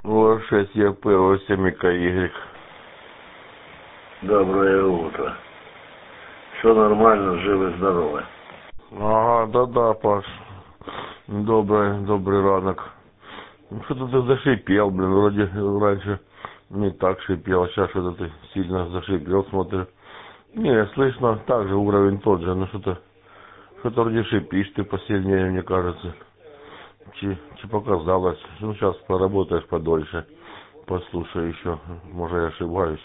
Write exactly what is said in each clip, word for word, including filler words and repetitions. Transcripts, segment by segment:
О шесть Е П О семь К Y. Доброе утро. Все нормально, живы, здоровы. Ага, да-да, Паш. Добрый, добрый ранок. Ну, что-то ты зашипел, блин, вроде раньше не так шипел, а сейчас что-то ты сильно зашипел, смотрю. Не, слышно, так же уровень тот же, но что-то, что-то вроде шипишь ты посильнее, мне кажется. Чи, чи показалось. Ну, сейчас поработаешь подольше, послушай еще, может, я ошибаюсь.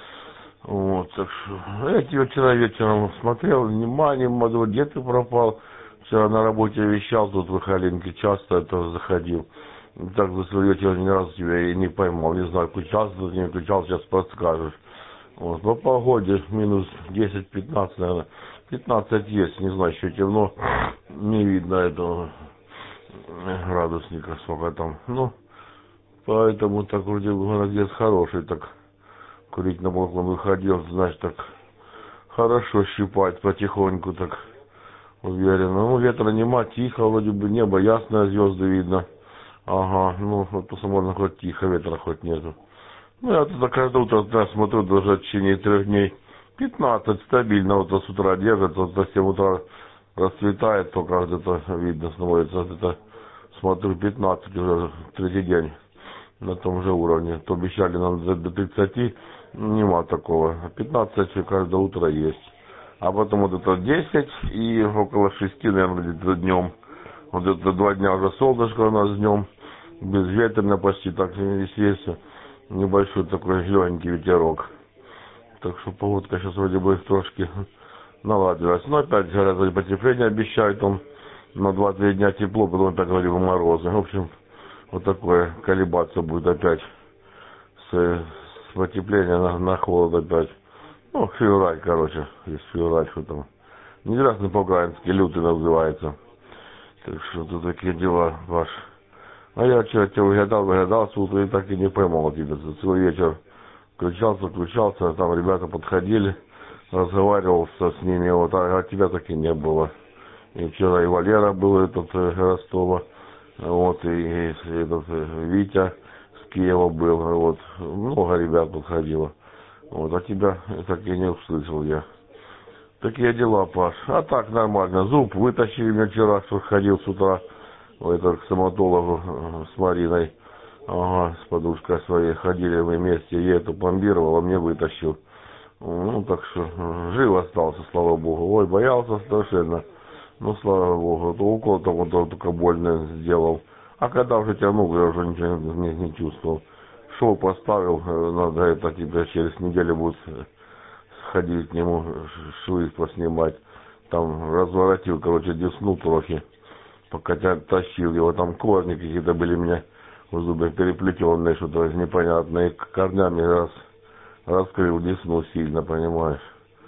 Вот, так что, я тебя вчера вечером смотрел, внимание, молодой, где ты пропал? Вчера на работе вещал, тут в Халинке часто это заходил. Так за свой вечер ни разу тебя и не поймал, не знаю, включался, тут не включал, сейчас подскажешь. Вот, по погоде минус десять-пятнадцать, наверное, пятнадцать есть, не знаю, еще темно, не видно этого градусника, сколько там, ну, поэтому так вроде молодец хороший, так. Курить на балкон выходил, значит, так хорошо щипать потихоньку, так уверенно. Ну, ветра нема, тихо, вроде бы небо ясное, звезды видно. Ага, ну, вот посмотрим, хоть тихо, ветра хоть нету. Ну, я туда каждое утро да, смотрю, даже в течение трех дней. пятнадцать стабильно, вот с утра держится, вот до семь утра расцветает, только где-то видно становится, где-то смотрю пятнадцать уже третий день на том же уровне. То обещали нам до, до тридцати, нема такого. пятнадцать каждое утро есть. А потом вот это десять и около шести, наверное, где-то днем. Вот это два дня уже солнышко у нас днем. Безветренно почти так, естественно. Небольшой такой легенький ветерок. Так что погодка сейчас вроде бы трошки наладилась. Но опять, говорят, вроде потепление обещают, он на два-три дня тепло, потом опять вроде бы морозы. В общем, вот такое колебаться будет опять с, с потепления на, на холод опять. Ну, февраль, короче, есть февраль, что там. Неизвестно по-украински, лютый называется. Так что тут такие дела, Паш. А я вчера тебя выглядал, выглядал с утра и так и не поймал тебя. Целый вечер включался, включался, там ребята подходили, разговаривал со, с ними, вот, а, а тебя так и не было. И вчера и Валера был этот э, Ростова, вот, и, и этот э, Витя с Киева был, вот, много ребят подходило. Вот, а тебя так и не услышал я. Такие дела, Паш. А так нормально. Зуб вытащили мне вчера, что ходил с утра в это, к стоматологу э, с Мариной. Ага, с подружкой своей ходили мы вместе. Я это пломбировал, а мне вытащил. Ну, так что э, жив остался, слава богу. Ой, боялся страшенно. Ну, слава богу. То укол там вот только больно сделал. А когда уже тянул, я уже ничего не, не чувствовал. Шел, поставил, э, надо это тебе через неделю будет ходить к нему, швы поснимать. Там разворотил, короче, десну трохи. Пока тащил его, там корни какие-то были у меня в зубах переплетенные, что-то непонятное. Корнями раз, раскрыл десну сильно, понимаешь.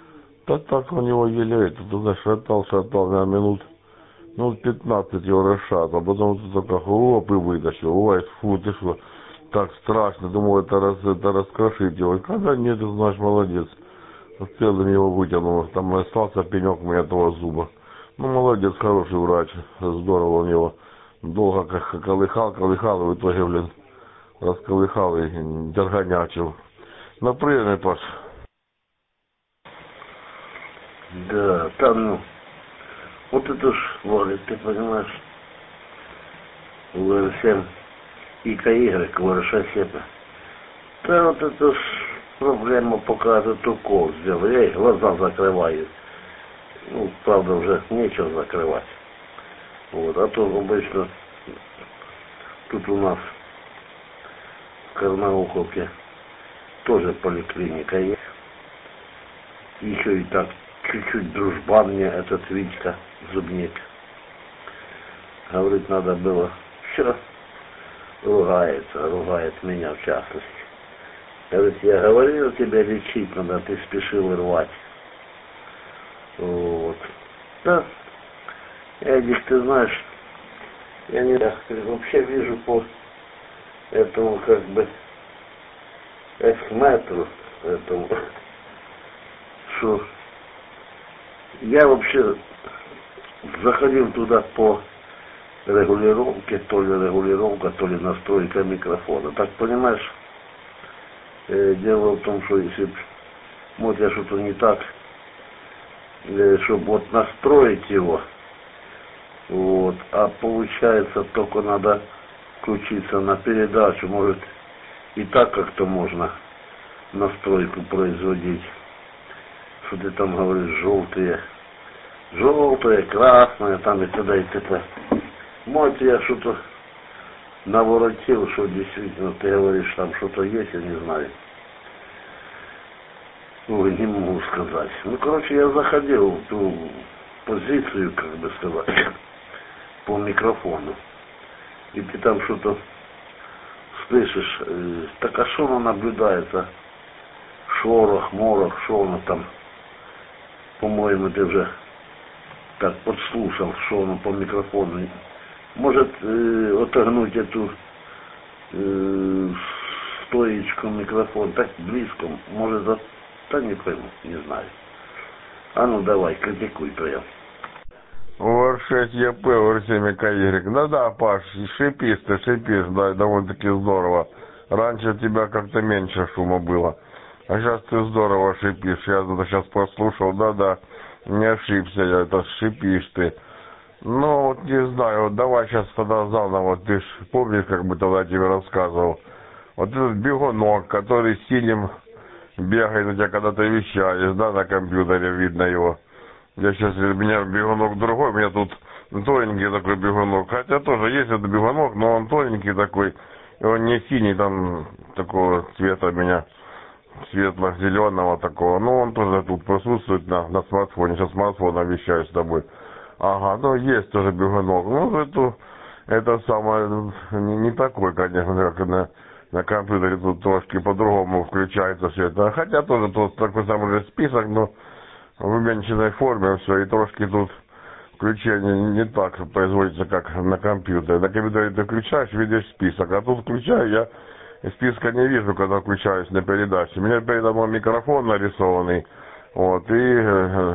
Так так у него еле это, туда шатал, шатал на минут, ну, пятнадцать его расшатал. А потом только хлоп и вытащил. Ой, фу, ты что, так страшно. Думал, это, раз, это раскрошить его. Когда нет, ты знаешь, молодец. Целым его вытянул. Там остался пенек у меня этого зуба. Ну, молодец, хороший врач. Здорово у него. Долго как колыхал, колыхал, и в итоге, блин, расколыхал и дергонячил. Напрямую, Паш. Да, там, ну, вот это ж, Валя, ты понимаешь, В Р семь и К Y, В Р шесть это. Да вот это ж проблема, пока этот укол сделал. Я и глаза закрываю. Ну, правда, уже нечего закрывать. Вот, а то обычно тут у нас в Карнауховке тоже поликлиника есть. Еще и так чуть-чуть дружбан мне этот Витька, зубник. Говорит, надо было. Все, ругается, ругает меня в частности. Говорит, я говорил тебе лечить надо, ты спешил рвать. Вот. Да, Эдик, ты знаешь, я не так вообще вижу по этому как бы экс-метру этому, что я вообще заходил туда по регулировки, то ли регулировка, то ли настройка микрофона. Так понимаешь, э, дело в том, что если вот я что-то не так, э, чтобы вот настроить его, вот, а получается только надо включиться на передачу, может и так как-то можно настройку производить. Что ты там говоришь, желтые, желтые, красные, там и т.д. и т.п. Может, я что-то наворотил, что действительно ты говоришь, там что-то есть, я не знаю. Ой, не могу сказать. Ну, короче, я заходил в ту позицию, как бы сказать, по микрофону. И ты там что-то слышишь, э, так а что оно наблюдается? Шорох, морох, что оно там? По-моему, ты уже так подслушал, что оно по микрофону. Может, э, отогнуть эту э, стоечку микрофон так близко, может, за... да не пойму, не знаю. А ну давай, критикуй прям. ор шесть е пэ, ор семь е ка игрек. Да-да, Паш, шипишь ты, шипишь, да, довольно-таки здорово. Раньше у тебя как-то меньше шума было. А сейчас ты здорово шипишь. Я сейчас послушал, да-да, не ошибся я, это шипишь ты. Ну, вот не знаю, вот давай сейчас тогда заново, вот ты ж помнишь, как бы тогда тебе рассказывал. Вот этот бегунок, который синим бегает у тебя, когда ты вещаешь, да, на компьютере видно его. Я сейчас, у меня бегунок другой, у меня тут тоненький такой бегунок. Хотя тоже есть этот бегунок, но он тоненький такой. И он не синий, там такого цвета у меня, светло-зеленого такого. Но он тоже тут присутствует на, на смартфоне. Сейчас смартфоном вещаю с тобой. Ага, ну есть тоже бегунок. Ну, это, это самое, не, не такой, конечно, как на, на компьютере. Тут трошки по-другому включается все это. Хотя тоже тут такой самый же список, но в уменьшенной форме все. И трошки тут включение не так производится, как на компьютере. На компьютере ты включаешь, видишь список. А тут включаю, я списка не вижу, когда включаюсь на передаче. У меня передо мной микрофон нарисованный. Вот, и... Э,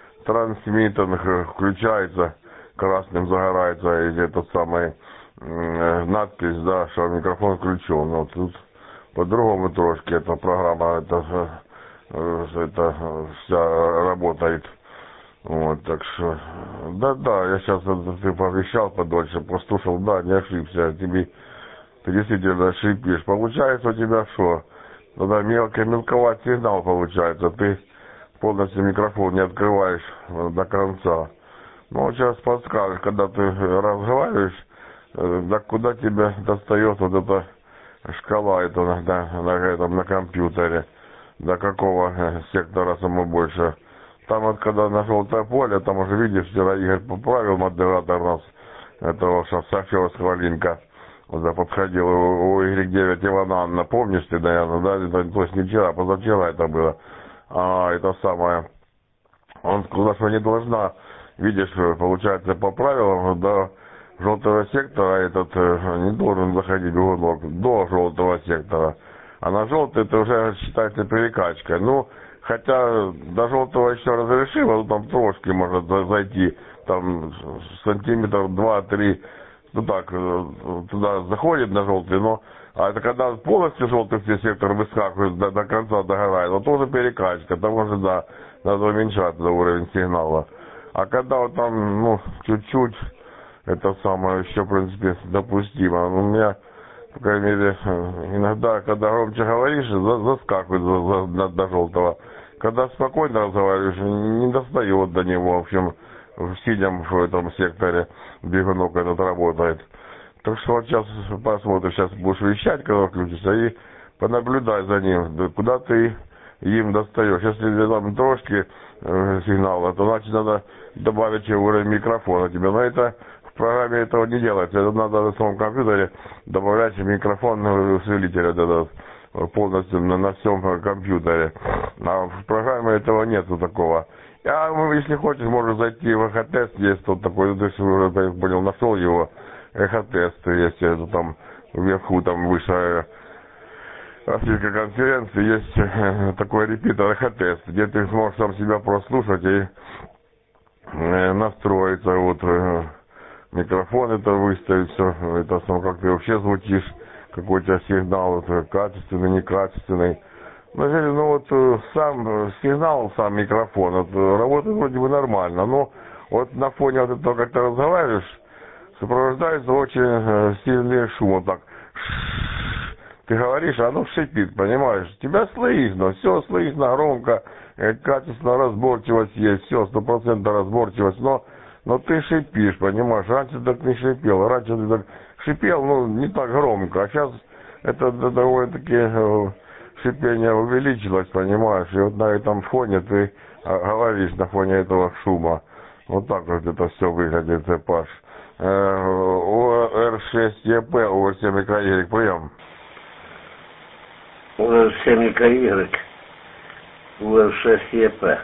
трансмиттер включается, красным загорается, и этот самый э, надпись, да, что микрофон включен. Вот тут по-другому трошки эта программа, это, э, это вся работает. Вот, так что, да-да, я сейчас ты повещал подольше, послушал, да, не ошибся, тебе, ты действительно шипишь. Получается у тебя что? Тогда мелко, мелковат сигнал получается, ты полностью микрофон не открываешь до конца. Ну, вот сейчас подскажешь, когда ты разговариваешь, да куда тебе достает вот эта шкала эта на, на, на, этом, на компьютере, до какого сектора само больше. Там вот когда на желтое поле, там уже видишь, вчера Игорь поправил, модератор нас, этого Шафера Хвалинка, вот подходил, у, у Y девять Ивана Анна, помнишь ты, наверное, да, это, то есть не вчера, позавчера это было. А, это самое, он сказал, что не должна, видишь, получается, по правилам, до желтого сектора этот не должен заходить бегунок, до желтого сектора. А на желтый это уже считается перекачкой. Ну, хотя до желтого еще разрешило, ну, там трошки может зайти, там сантиметров два-три, ну так, туда заходит на желтый, но а это когда полностью желтый все сектор выскакивает, до, до конца догорает, вот тоже перекачка, там уже, да, надо уменьшать за уровень сигнала. А когда вот там, ну, чуть-чуть, это самое еще, в принципе, допустимо. У меня, по крайней мере, иногда, когда громче говоришь, заскакивает до, до, до желтого. Когда спокойно разговариваешь, не достает до него, в общем, в синем в этом секторе бегунок этот работает. Так что вот сейчас посмотрим, сейчас будешь вещать, когда включится, и понаблюдай за ним, куда ты им достаешь. Если там трошки э, сигнала, то значит надо добавить уровень микрофона тебе. Но это в программе этого не делается. Это надо на своем компьютере добавлять микрофон усилителя этот, полностью на, на всем компьютере. А в программе этого нету такого. А если хочешь, можешь зайти в эхотест, есть тут такой, ты уже понял, нашел его. Эхотест, если там вверху, там выше российской конференции, есть такой репитер эхотест, где ты сможешь сам себя прослушать и настроиться, вот, микрофон это выставить, все, это сам, как ты вообще звучишь, какой у тебя сигнал, это качественный, некачественный. На деле, ну вот э, сам э, сигнал, сам микрофон, вот, э, работает вроде бы нормально, но вот на фоне вот этого, как ты разговариваешь, сопровождается очень э, сильный шум, вот так. Ты говоришь, оно шипит, понимаешь? Тебя слышно, все слышно, громко, э, качественно, разборчивость есть, все, стопроцентная разборчивость, но, но ты шипишь, понимаешь? Раньше так не шипел, раньше ты так шипел, ну, не так громко, а сейчас это довольно-таки э, шипение увеличилось, понимаешь? И вот на этом фоне ты а, говоришь, на фоне этого шума. Вот так вот это все выглядит, Паш. О Р шесть Е П, О семь Y, прием. У Р семь Y, У Р шесть Е П.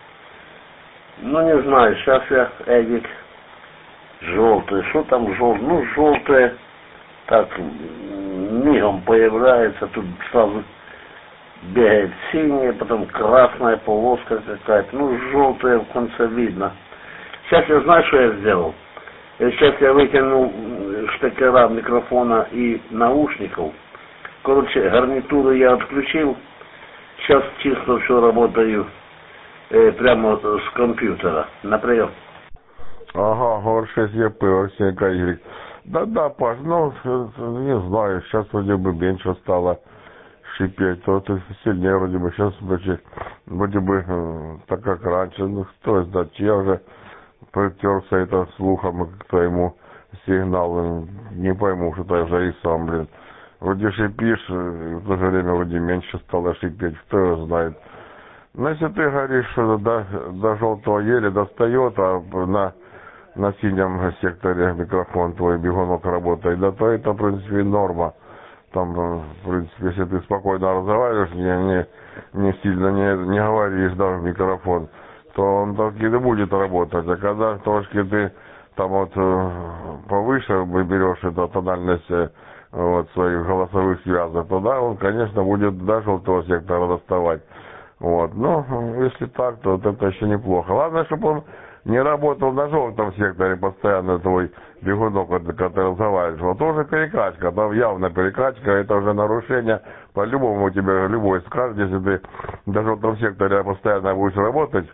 Ну, не знаю, сейчас я, Эдик, желтый. Что там желтый? Ну, желтое, так, мигом появляется, тут сразу бегает синее, потом красная полоска какая-то. Ну, желтое в конце видно. Сейчас я знаю, что я сделал. Сейчас я вытянул штекера микрофона и наушников. Короче, гарнитуру я отключил. Сейчас чисто все работаю э, прямо с компьютера. На прием. Ага, О Р шесть Е П, О Р семь Y. Да-да, Паш, ну, не знаю, сейчас вроде бы меньше стало шипеть, то ты сильнее вроде бы, сейчас вроде, вроде бы э, так как раньше, ну, что знать, я уже притерся это слухом к твоему сигналу, не пойму, что я уже и сам, блин. Вроде шипишь, и в то же время вроде меньше стало шипеть, кто его знает. Но если ты говоришь, что до, до желтого еле достает, а на, на синем секторе микрофон твой бегунок работает, да, то это, в принципе, норма. Там, в принципе, если ты спокойно разговариваешь, не, не, не сильно не, не говоришь, да, в микрофон, то он так и будет работать. А когда трошки ты там вот повыше берешь эту тональность вот, своих голосовых связок, то да, он, конечно, будет до желтого сектора доставать. Вот. Но если так, то вот это еще неплохо. Ладно, чтобы он не работал на желтом секторе постоянно, твой бегунок, когда ты разговариваешь. Вот тоже перекачка, там явно перекачка, это уже нарушение. По-любому у тебя любой скажет, если ты на желтом секторе постоянно будешь работать,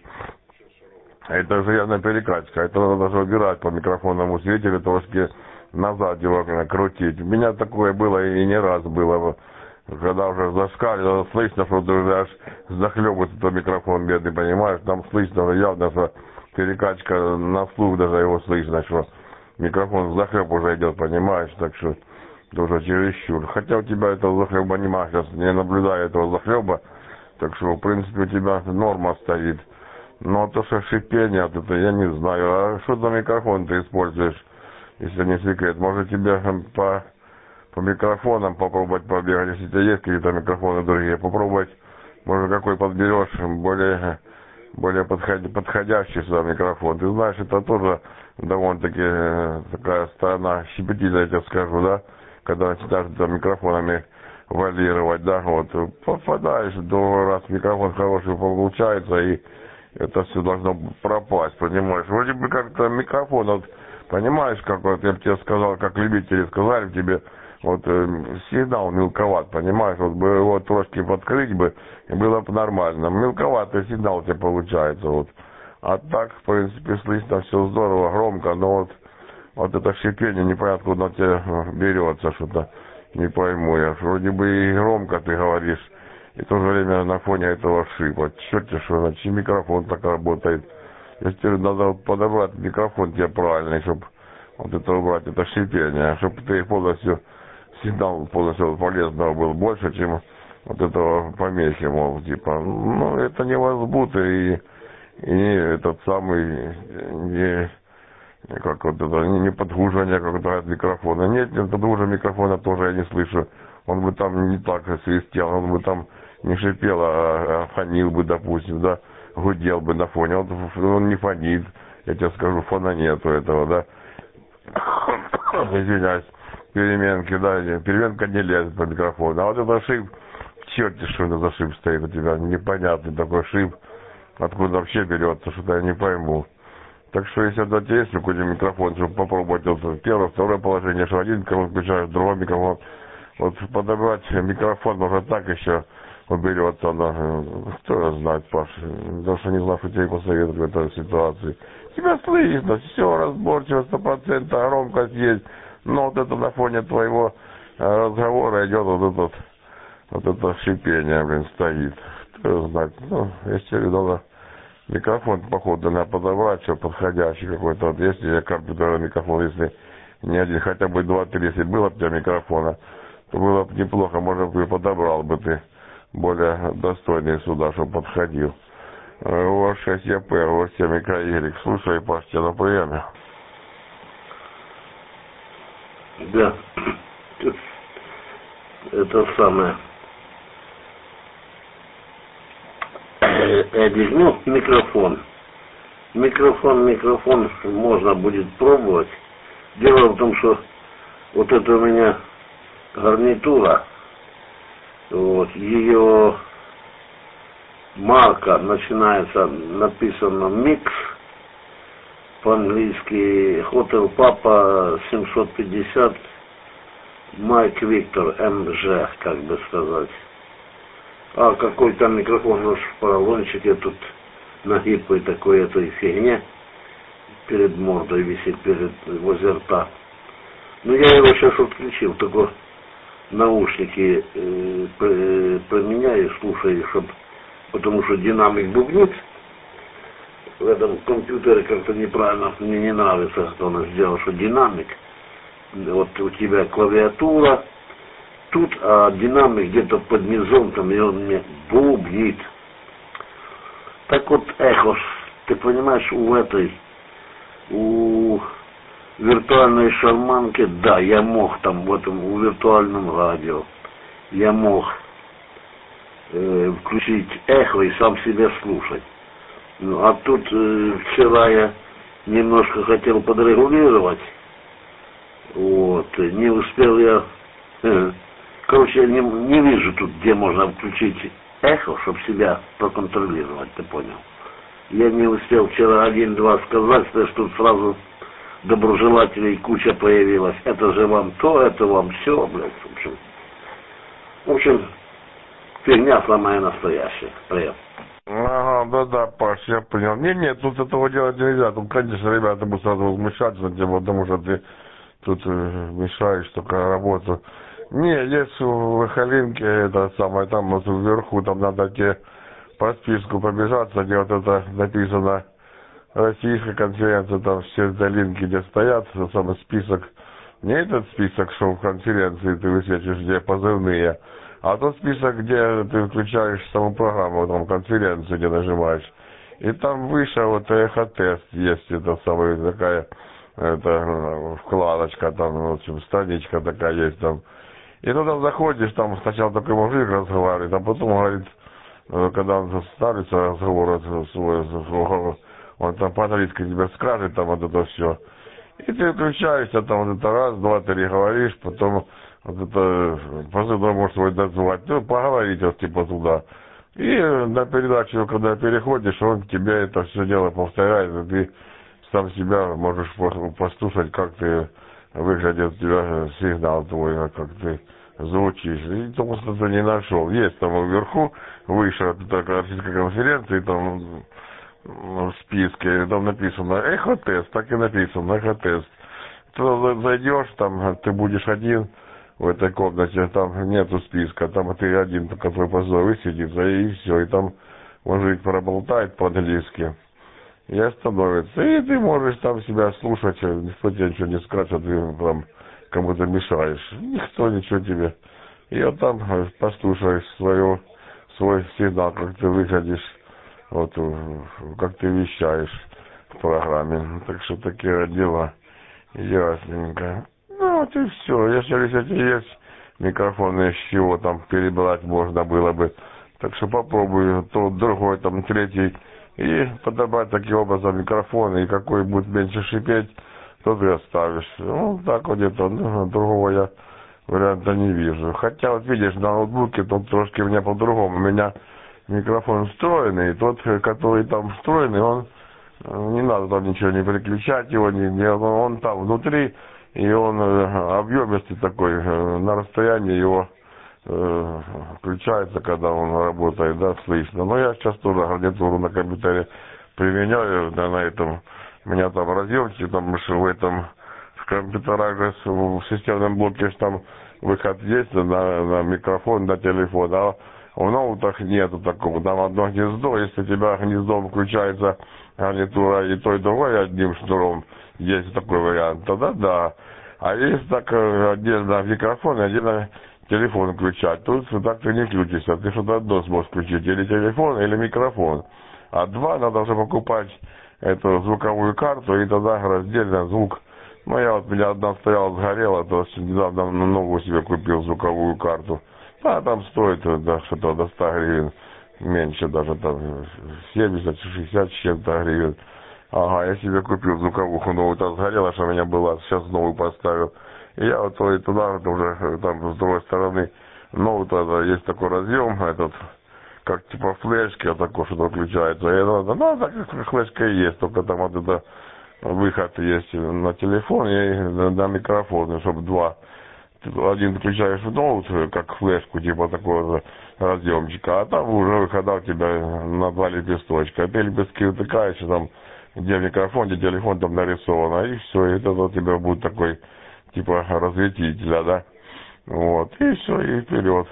это уже явно перекачка. Это надо даже убирать по микрофонному светилю, трошки назад его крутить. У меня такое было и не раз было. Когда уже зашкаливало, слышно, что ты уже аж захлебывается тот микрофон бедный, понимаешь, там слышно явно, что перекачка на слух даже его слышно, что микрофон в захлеб уже идет, понимаешь, так что это уже чересчур. Хотя у тебя этого захлеба нема, сейчас не наблюдаю этого захлеба, так что в принципе у тебя норма стоит. Но то, что шипение, вот это я не знаю, а что за микрофон ты используешь, если не секрет, может тебе по... по микрофонам попробовать побегать, если у тебя есть какие-то микрофоны другие, попробовать, может, какой подберешь, более, более подходи, подходящий сюда микрофон. Ты знаешь, это тоже довольно-таки такая сторона щепетильная, я тебе скажу, да, когда начинаешь там микрофонами валировать, да, вот, попадаешь, другой раз микрофон хороший получается, и это все должно пропасть, понимаешь. Вроде бы как-то микрофон, вот, понимаешь, как вот я бы тебе сказал, как любители сказали тебе, вот э, сигнал мелковат, понимаешь, вот бы его трошки подкрыть бы, и было бы нормально. Мелковатый сигнал у тебя получается, вот. А так, в принципе, слышно все здорово, громко, но вот, вот это шипение, непонятно, куда тебе берется, что-то не пойму я. Вроде бы и громко ты говоришь, и в то же время на фоне этого шипа. Черт, что, значит, микрофон так работает. Если тебе надо подобрать микрофон тебе правильный, чтобы вот это убрать, это шипение, чтобы ты полностью сигнал полностью полезного был больше, чем вот этого помехи, мол, типа, ну, это не возбуд и, и этот самый, не, как вот это, не, не подгружение какого-то от микрофона. Нет, нет, подгружения микрофона тоже я не слышу. Он бы там не так свистел, он бы там не шипел, а, а фонил бы, допустим, да, гудел бы на фоне. Он, он не фонит, я тебе скажу, фона нету этого, да. Извиняюсь. Переменки, да, переменка не лезет по микрофону. А вот это шип, черт, что это за шип стоит у тебя, непонятный такой шип, откуда вообще берется, что-то я не пойму. Так что если у тебя есть какой-то микрофон, чтобы попробовать вот первое, второе положение, что один микрофон включаешь, другой микрофон. Вот подобрать микрофон можно так еще уберется, да. Кто его знает, Паш. Потому что не знаю, что тебе посоветовать в этой ситуации. Тебя слышно, все разборчиво, сто процентов, громкость есть. Но вот это на фоне твоего разговора идет вот этот, вот это шипение, блин, стоит. Кто его знает. Ну, если надо микрофон, походу, надо подобрать, что подходящий какой-то. Вот если компьютерный микрофон, если не один, хотя бы два-три, если было бы у тебя микрофона, то было бы неплохо, может быть, подобрал бы ты более достойный сюда, чтобы подходил. ОАЗ шесть Е П, ОАЗ семь К Y. Слушай, Паш, тебя на приеме. Да. Это самое. Эдик, ну, микрофон. Микрофон, микрофон можно будет пробовать. Дело в том, что вот это у меня гарнитура, вот, ее марка начинается, написано микс, по-английски Hotel Papa семьсот пятьдесят Майк Виктор М Ж, как бы сказать. А какой-то микрофон уж в поролончике тут нагибкой такой этой фигне перед мордой висит, перед возле рта. Ну я его сейчас отключил, только наушники э, э, променяю, слушаю, чтоб, потому что динамик бубнит. В этом компьютере как-то неправильно, мне не нравится, что он сделал, что динамик. Вот у тебя клавиатура тут, а динамик где-то под низом, там, и он мне бубнит. Так вот, эхо, ты понимаешь, у этой, у виртуальной шарманки, да, я мог там в этом, у виртуальном радио, я мог э, включить эхо и сам себя слушать. Ну, а тут э, вчера я немножко хотел подрегулировать, вот, не успел я, э, короче, я не, не вижу тут, где можно включить эхо, чтобы себя проконтролировать, ты понял? Я не успел вчера один-два сказать, что тут сразу доброжелателей куча появилась. Это же вам то, это вам все, блядь, в общем. В общем, фигня самая настоящая. Привет. Ага, да-да, Паш, я понял. Не, нет, тут этого делать нельзя. Тут, конечно, ребята будут сразу возмущаться на тебя, потому что ты тут э, мешаешь только работу. Не, есть в Халинке, это самое, там вот вверху, там надо тебе по списку пробежаться, где вот это написано Российская конференция, там все долинки, где стоят, самый список. Не этот список, что в конференции ты высветишь, где позывные, а тот список, где ты включаешь саму программу, там конференцию, где нажимаешь. И там выше вот эхотест есть, это самая такая, это вкладочка, там, в общем, страничка такая есть там. И туда заходишь, там сначала такой мужик разговаривает, а потом говорит, когда он ставится разговор свой, он там по-английски тебе скажет, там вот это все. И ты включаешься, там вот это раз, два, три говоришь, потом вот это, позывной можешь свой дозвать, ну, поговорить вот типа туда. И на передачу, когда переходишь, он тебе это все дело повторяет, и ты сам себя можешь послушать, как ты выглядит у тебя сигнал твой, как ты звучишь. И потому что ты не нашел. Есть там вверху, выше такая российская конференция, и там в списке, там написано эхотест, так и написано эхотест. Ты зайдешь, там ты будешь один в этой комнате, там нету списка, там ты один, только твой позор высидится, и все, и там мужик проболтает по-английски и остановится. И ты можешь там себя слушать, никто тебе ничего не скажет, ты там кому-то мешаешь. Никто ничего тебе. И вот там послушаешь свою, свой сигнал, как ты выходишь, вот как ты вещаешь в программе. Так что такие дела. Ясненько. Ну вот и все. Если, если есть микрофон, из чего там перебрать можно было бы. Так что попробую тот, другой, там третий. И подобрать таким образом микрофон, и какой будет меньше шипеть, тот и оставишь. Ну, так вот где-то, ну, другого я варианта не вижу. Хотя, вот видишь, на ноутбуке тут трошки у меня по-другому. У меня микрофон встроенный, и тот, который там встроенный, он Не надо там ничего не переключать его, не, не, он там внутри, и он объемистый такой, на расстоянии его э, включается, когда он работает, да, слышно. Но я сейчас тоже гарнитуру на компьютере применяю, да, на этом, у меня там разъемчик, там в этом, в компьютерах, в системном блоке, там выход есть на, на микрофон, на телефон, а в ноутах нету такого, там одно гнездо, если у тебя гнездом включается гарнитура и то, и другое одним шнуром, есть такой вариант, тогда да. А если так отдельно микрофон и отдельно телефон включать, тут так ты не включишься, ты что-то одно сможешь включить, или телефон, или микрофон. А два надо уже покупать эту звуковую карту, и тогда раздельно звук. Ну, я вот, у меня одна стояла, сгорела, то недавно новую себе купил звуковую карту. А там стоит, да, что-то до ста гривен, меньше даже, там, семьдесят-шестьдесят с чем-то гривен. Ага, я себе купил звуковуху новую, там сгорела, что у меня была, сейчас новую поставил. И я вот и туда вот уже, там, с другой стороны, новый тогда есть такой разъем, этот, как типа флешки, вот такой, что-то включается. И это, ну, так как флешка и есть, только там вот это выход есть на телефон и на, на микрофон, чтобы два. Один включаешь в ноут, как флешку, типа такого разъемчика, а там уже выхода у тебя на два лепесточка. А ты лепестки утыкаешь, там, где микрофон, где телефон, там нарисовано, и все, и это у тебя будет такой, типа, разветителя, да. Вот, и все, и вперед.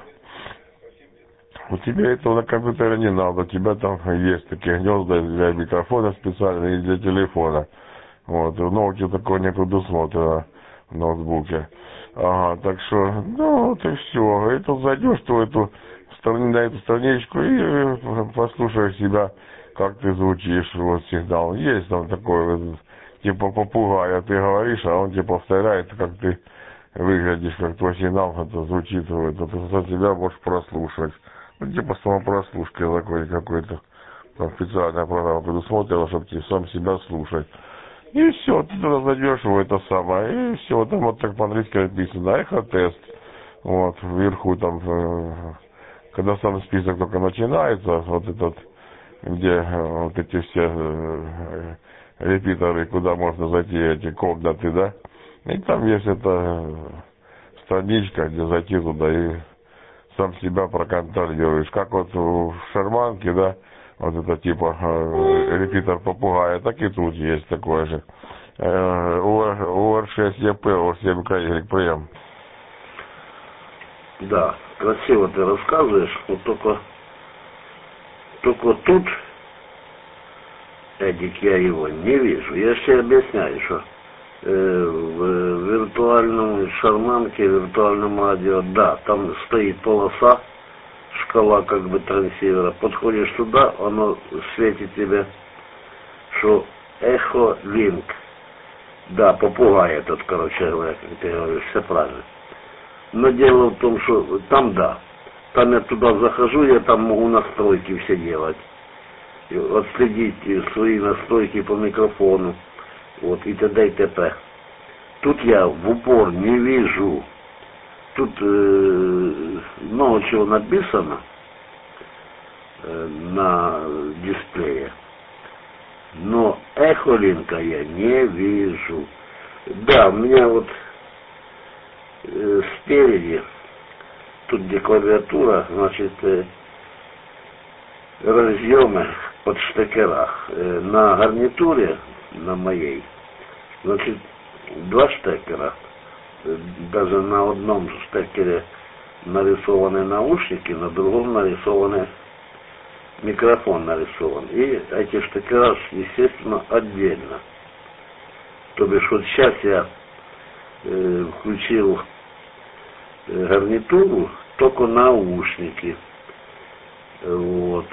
У тебя этого на компьютере не надо, у тебя там есть такие гнезда для микрофона специальные и для телефона. Вот, в ноуте такого не предусмотрено в ноутбуке. Ага, так что, ну вот и все. И тут зайдешь в эту, на эту страничку и послушаешь себя, как ты звучишь, вот сигнал. Есть там такой, типа попугая, ты говоришь, а он тебе повторяет, как ты выглядишь, как твой сигнал это звучит, это ты за себя можешь прослушать. Ну, типа самопрослушки такой какой-то. Там специальная программа предусмотрела, чтобы ты сам себя слушать. И все, ты туда зайдешь в это самое, и все, там вот так по-английски написано, эхо-тест. Вот, вверху там, когда сам список только начинается, вот этот, где вот эти все репитеры, куда можно зайти, эти комнаты, да, и там есть эта страничка, где зайти туда и сам себя проконтролируешь, как вот в шарманке, да, вот это типа э, репитер попугая, так и тут есть такое же. Э, У Р шесть Е П, О семь К Y П М. Да, красиво ты рассказываешь, вот только, только тут, Эдик, я его не вижу. Я же тебе объясняю, что э, в виртуальном шарманке, в виртуальном радио, да, там стоит полоса, шкала как бы трансивера. Подходишь туда, оно светит тебе, что эхо линк. Да, попугай этот, короче говоря, как ты говоришь, все правильно. Но дело в том, что там да, там я туда захожу, я там могу настройки все делать. И отследить свои настройки по микрофону, вот, и т.д. и т.п. Тут я в упор не вижу. Тут э, много чего написано э, на дисплее, но эхолинка я не вижу. Да, у меня вот э, спереди, тут где клавиатура, значит, э, разъемы под штекерах. Э, на гарнитуре, на моей, значит, два штекера. Даже на одном штекере нарисованы наушники, на другом нарисованы микрофон нарисован. И эти штекера, естественно, отдельно. То бишь, вот сейчас я э, включил э, гарнитуру, только наушники. Вот.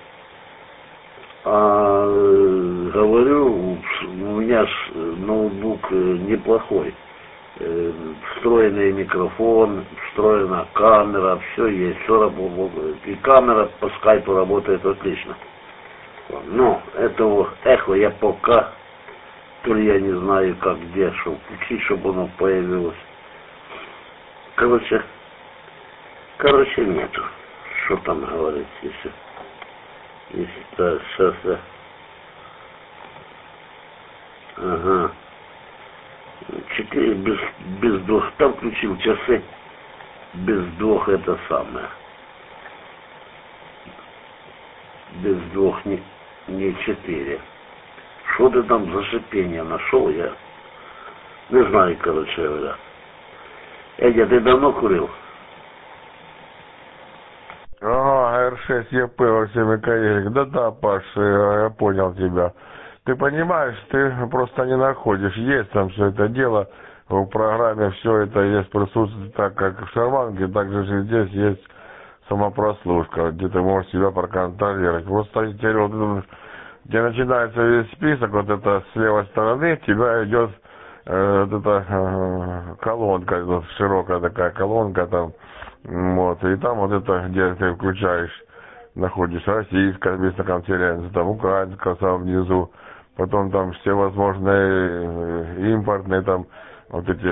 А э, говорю, у меня ж ноутбук э, неплохой. Встроенный микрофон, встроена камера, все есть, все работает. И камера по скайпу работает отлично. Но этого эхо я пока, то ли я не знаю как, где, что включить, чтобы оно появилось. Короче, короче нету. Что там говорить, если, если так, сейчас я Ага. Четыре без, без двух. Там включил часы. Без двух это самое. Без двух не, не четыре. Что ты там за шипение нашел, я не знаю, короче говоря. Эдя, ты давно курил? Ага, эр шесть е пэ во всеми каирик. Да-да, Паш, я, я понял тебя. Ты понимаешь, ты просто не находишь. Есть там все это дело. В программе все это есть, присутствует, так как в шарманке, так же и здесь есть самопрослушка, где ты можешь себя проконтролировать. Просто теперь вот этот, где начинается весь список, вот это с левой стороны, у тебя идет э, вот эта э, колонка, вот, широкая такая колонка там, вот, и там вот это, где ты включаешь, находишь российская конференция, там украинская там внизу, потом там все возможные импортные там вот эти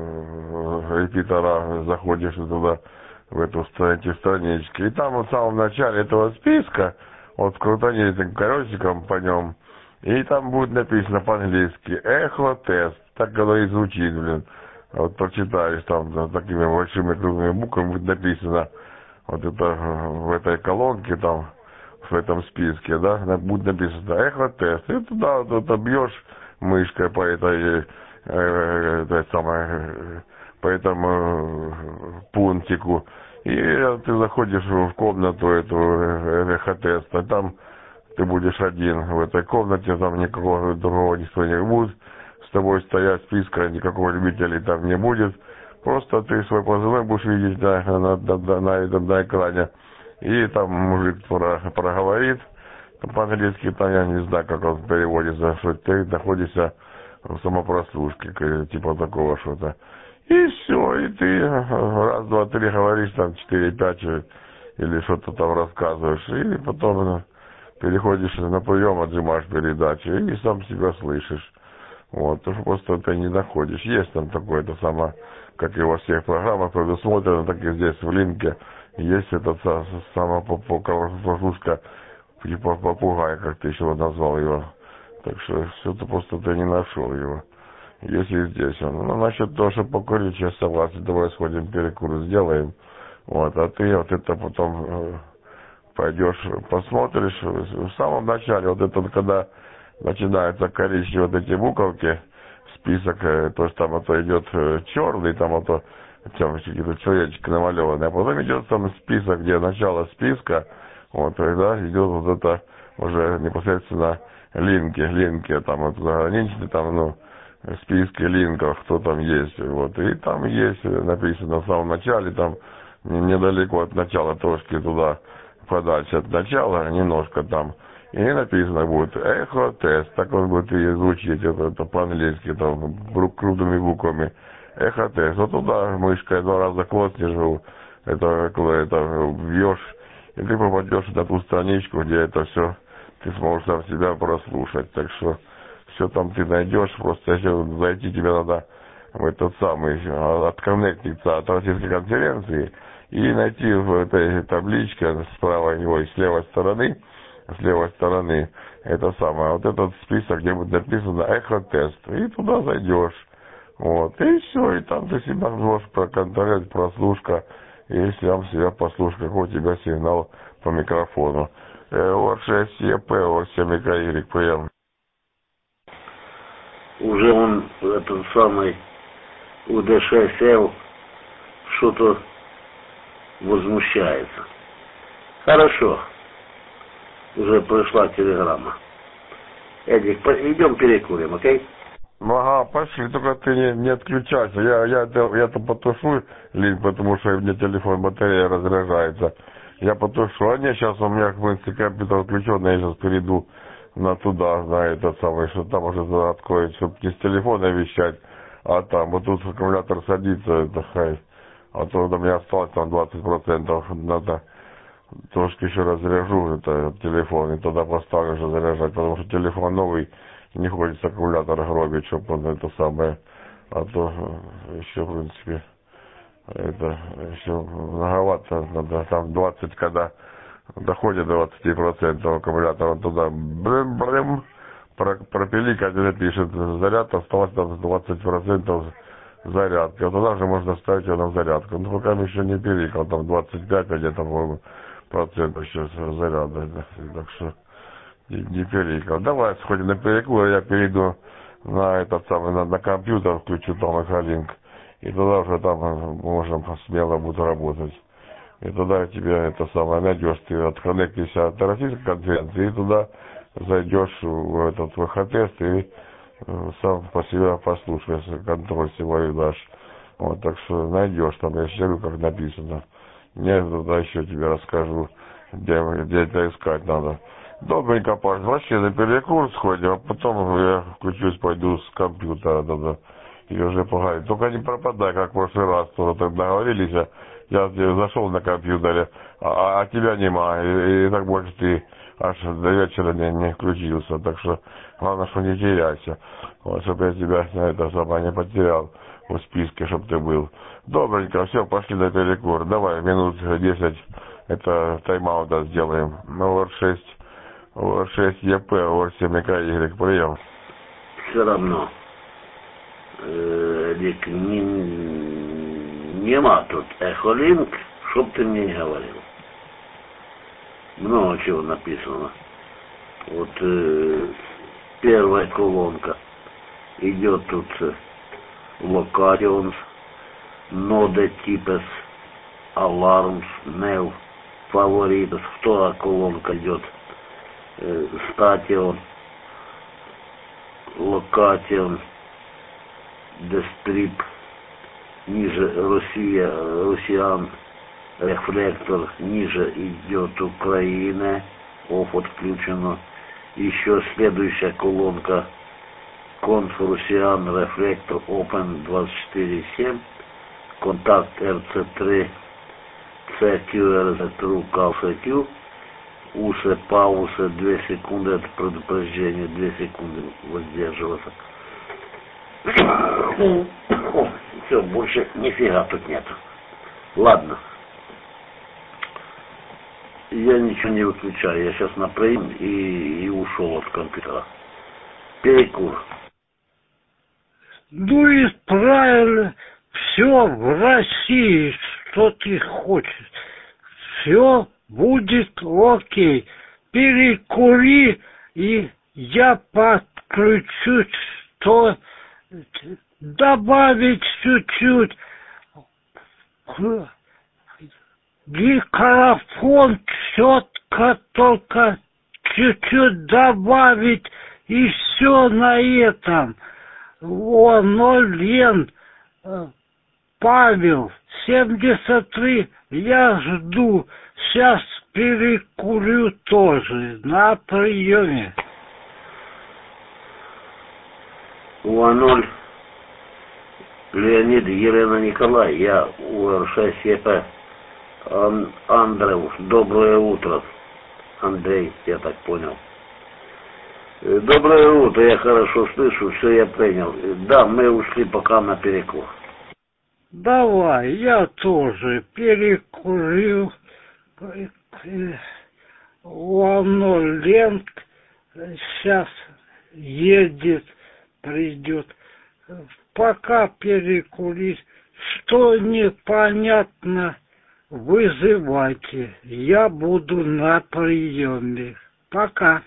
э, репетитора, заходишь туда, в эту эти странички. И там вот в самом начале этого списка, вот крутани этим колесиком по нем, и там будет написано по-английски «Эхо-тест». Так оно и звучит, блин. Вот прочитаешь там да, такими большими круглыми буквами будет написано вот это в этой колонке там, в этом списке, да, будет написано «Эхо-тест». И туда вот это бьешь мышкой по этой, э, этой самой, по этому э, пунктику. И ты заходишь в комнату эту эхо-теста, там ты будешь один в этой комнате, там никакого другого никто не будет с тобой стоять, списка никакого любителей там не будет. Просто ты свой позывной будешь видеть да, на, на, на, на, этом, на экране. И там мужик про, проговорит по-английски, там я не знаю, как он переводится, что ты находишься в самопрослушке, типа такого что-то. И все, и ты раз, два, три говоришь, там четыре, пять или что-то там рассказываешь, и потом переходишь на прием, отжимаешь передачи, и сам себя слышишь. Вот, просто ты не находишь. Есть там такое-то самое, как и во всех программах предусмотрено, так и здесь в линке есть эта самопослушка, типа попугай, как ты еще назвал его. Так что все-то просто ты не нашел его. Если здесь он. Ну, насчет того, что покурить, я согласен. Давай сходим, перекур сделаем. Вот, а ты вот это потом э, пойдешь, посмотришь в самом начале, вот это когда начинаются коричневые вот эти буковки, список, э, то есть там это идет э, черный, там это там какие-то человечки намалеванные, а потом идет там список, где начало списка, вот, тогда идет вот это уже непосредственно линки, линки, там вот заграничные, там, ну, списки линков, кто там есть, вот, и там есть написано в самом начале, там недалеко от начала трошки туда подальше от начала, немножко там, и написано будет «Эхо-тест», так он будет и звучить, это, это по-английски, там, крупными буквами, «Эхо-тест», вот туда мышкой два раза клоснешь, это, это бьешь, и ты попадешь на ту страничку, где это все, ты сможешь сам себя прослушать, так что все там ты найдешь, просто если зайти тебе надо в этот самый, отконнектиться от российской конференции и найти в этой табличке справа него и с левой стороны, с левой стороны, это самое, вот этот список, где будет написано «Эхо-тест», и туда зайдешь, вот, и все, и там ты себя можешь проконтролировать, прослушка, и сам себя послушать, какой у тебя сигнал по микрофону. О шесть е пэ, О семь Y, прием. Уже он, этот самый у дэ шесть эл, что-то возмущается. Хорошо. Уже пришла телеграмма. Эдик, идем перекурим, окей? Ну ага, пошли, только ты не, не отключайся. Я, я, я-то потушу, Лин, потому что у меня телефон, батарея разряжается. Я потушу. А не, сейчас у меня, в принципе, компьютер включен, я сейчас перейду на туда, на этот самый, что там уже откроет, чтобы не с телефона вещать, а там, вот тут аккумулятор садится, это хай. А то у меня осталось там двадцать процентов, надо трошки еще разряжу это телефон, и туда поставлю уже заряжать, потому что телефон новый, не хочется аккумулятор гробить, чтобы он это самое, а то еще, в принципе, это еще многовато, надо там двадцать, когда доходит до двадцати процентов аккумулятора, туда брым-брым про, пропиликать, или пишет, заряд осталось там двадцать процентов зарядки. Вот тогда же можно ставить ее на зарядку. Ну, пока мы еще не пиликал, там двадцать пять где-то, по-моему, процентов сейчас заряда. Так что не, не пиликал. Давай сходим на перекур, я перейду на этот самый, на, на компьютер, включу там Эхолинк. И тогда уже там можем смело будет работать. И туда тебе это самое найдешь, ты отконнектишься от российской конференции, и туда зайдешь в этот ВХ-тест и э, сам по себе послушаешь, контроль свой дашь. Вот, так что найдешь, там я еще говорю, как написано. Я туда еще тебе расскажу, где, где это искать надо. Добренько, Паш, вообще на перекур сходим, а потом я включусь, пойду с компьютера тогда. И уже поговорим. Только не пропадай, как в прошлый раз, тоже так договорились. Я зашел на компьютере, а, а тебя нема. И, и так больше ты аж до вечера не, не включился. Так что главное, что не теряйся. Вот, чтобы я тебя на это самое не потерял в списке, чтобы ты был. Добренько, все, пошли на перекур. Давай, минут десять это тайм-аута сделаем. ОВР шесть, ОВР шесть ЕП, ОВР семь ИКY, прием. Все равно. Э, Рик, не, нема тут Эхолинк, чтоб ты мне не говорил. Много чего написано. Вот э, первая колонка идет тут Locations, Node Types, Alarms, Neo, Favorites. Вторая колонка идет э, Station, Location, Дестрип, ниже Россия, Россиян, Рефлектор, ниже идет Украина, оф отключено. Еще следующая колонка Конф Россиян, Рефлектор, Open двадцать четыре семь, Контакт эр си три, си кью эр зет True Call си кью, УС, пауза, две секунды, это предупреждение, две секунды воздерживаться. Все, больше нифига тут нет. Ладно. Я ничего не выключаю. Я сейчас напрямую и, и ушел от компьютера. Перекур. Ну и правильно. Все в России, что ты хочешь. Все будет окей. Перекури, и я подключусь, что добавить чуть-чуть. Микрофон четко только чуть-чуть добавить, и все на этом. О, ноль Лен, Павел, семьдесят три, я жду. Сейчас перекурю тоже на приеме. УА-ноль, Леонид, Елена, Николай, я УР шесть ЕП. Ан- Андрев, доброе утро. Андрей, я так понял. Э, Доброе утро, я хорошо слышу, все я принял. Э, Да, мы ушли пока на перекур. Давай, я тоже перекурю. Лано Ленг сейчас едет, придет. Пока перекурить, что непонятно, вызывайте. Я буду на приеме. Пока.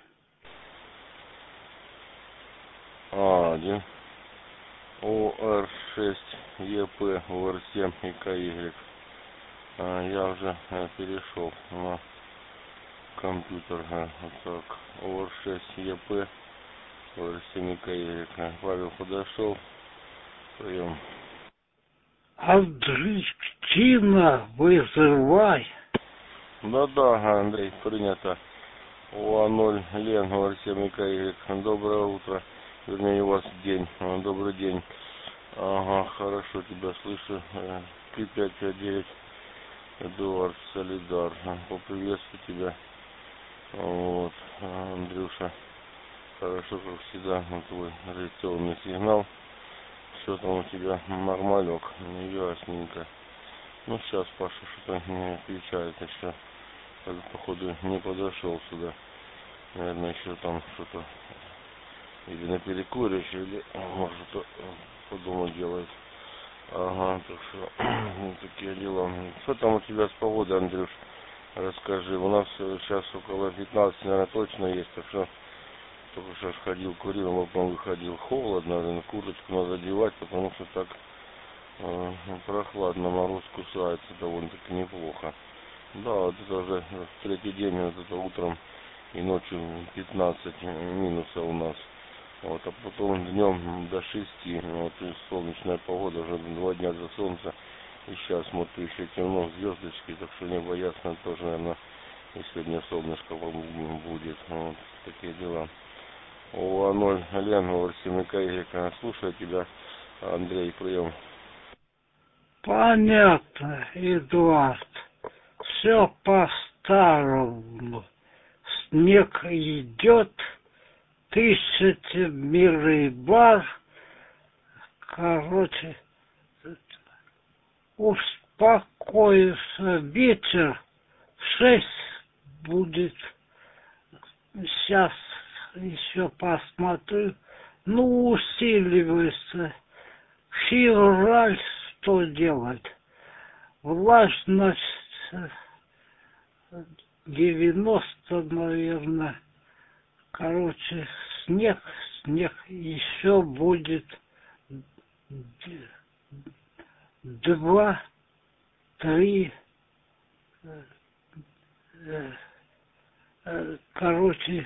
А один. ОР шесть ЕП, ОР семь ИКY. А, я уже а, перешел на компьютер. А, вот так. ОР шесть ЕП, ОР семь ИКY. Павел подошел. Прием. Андрейчина, вызывай. Да-да, Андрей, принято. ОА-ноль, Лен, ОР семь ИКY. Доброе утро. Вернее, у вас день. Добрый день. Ага, хорошо тебя слышу. три пять пять девять. Эдуард Солидар. Поприветствую тебя. Вот, Андрюша. Хорошо, как всегда, твой реакционный сигнал. Все там у тебя нормалек, ясненько. Ну, сейчас Паша что-то не отвечает еще. Походу не подошел сюда. Наверное, еще там что-то или на перекуре еще, или может что подумать делает. Ага, так что такие дела. Что там у тебя с погодой, Андрюш? Расскажи. У нас сейчас около пятнадцати, наверное, точно есть, так что только сейчас ходил, курил, а потом выходил. Холодно, наверное, курточку надо одевать, потому что так э, прохладно, мороз кусается довольно-таки неплохо. Да, вот это уже третий день, вот это утром и ночью пятнадцать минуса у нас. Вот, а потом днем до шести, вот, и солнечная погода, уже два дня за солнце. И сейчас, смотрю, еще темно, звездочки, так что небо ясно тоже, наверное, и сегодня солнышко будет. Вот, такие дела. О, а ноль, Лен, говорит, семейка, слушаю тебя, Андрей, прием. Понятно, Эдуард. Все по-старому. Снег идет, тысячемильный бар. Короче, успокоился вечер. В шесть будет. Сейчас еще посмотрю. Ну, усиливается. Февраль, что делать? Влажность девяносто, наверное. Короче, снег, снег еще будет два, три, короче,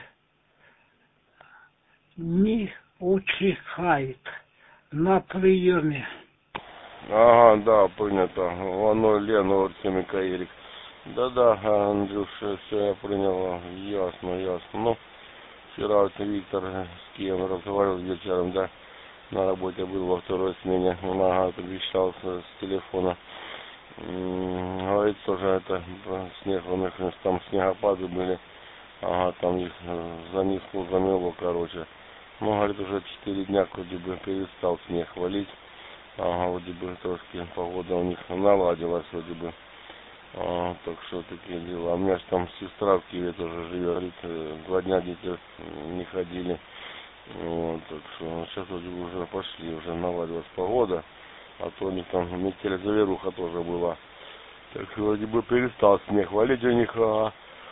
не утихает на приеме. Ага, да, принято. Оно Лена, Семика Эрик. Да-да, Андрюша, все я принял. Ясно, ясно. Ну, вчера вот Виктор с кем разговаривал вечером, да, на работе был во второй смене. Он, ага, обещался с телефона. М, Говорит, тоже это снег, у них там снегопады были. Ага, там их занесло, замело, короче. Ну, говорит, уже четыре дня вроде бы перестал снег валить. Ага, вроде бы трошки погода у них наладилась, вроде бы. А, так что такие дела. У меня же там сестра в Киеве тоже живет. Говорит, два дня дети не ходили. Вот, так что сейчас вроде бы уже пошли, уже наладилась погода. А то у них там метель заверуха тоже была. Так что вроде бы перестал снег валить у них. А...